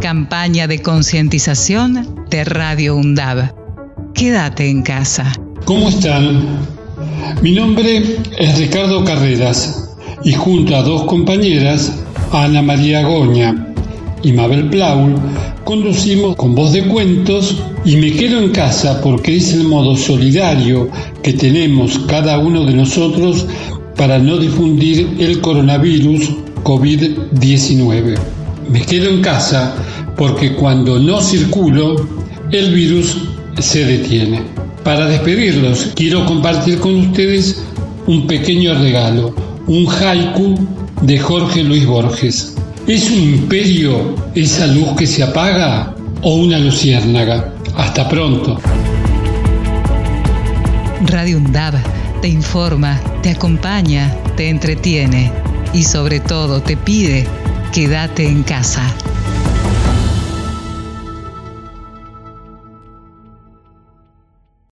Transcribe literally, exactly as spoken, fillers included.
Campaña de concientización de Radio UNDAB. Quédate en casa. ¿Cómo están? Mi nombre es Ricardo Carreras y junto a dos compañeras, Ana María Goña y Mabel Plaul, conducimos con Voz de Cuentos y Me Quedo en Casa porque es el modo solidario que tenemos cada uno de nosotros para no difundir el coronavirus covid diecinueve. Me quedo en casa porque cuando no circulo, el virus se detiene. Para despedirlos, quiero compartir con ustedes un pequeño regalo, un haiku de Jorge Luis Borges. ¿Es un imperio esa luz que se apaga o una luciérnaga? Hasta pronto. Radio UNDAB te informa, te acompaña, te entretiene y sobre todo te pide: quédate en casa.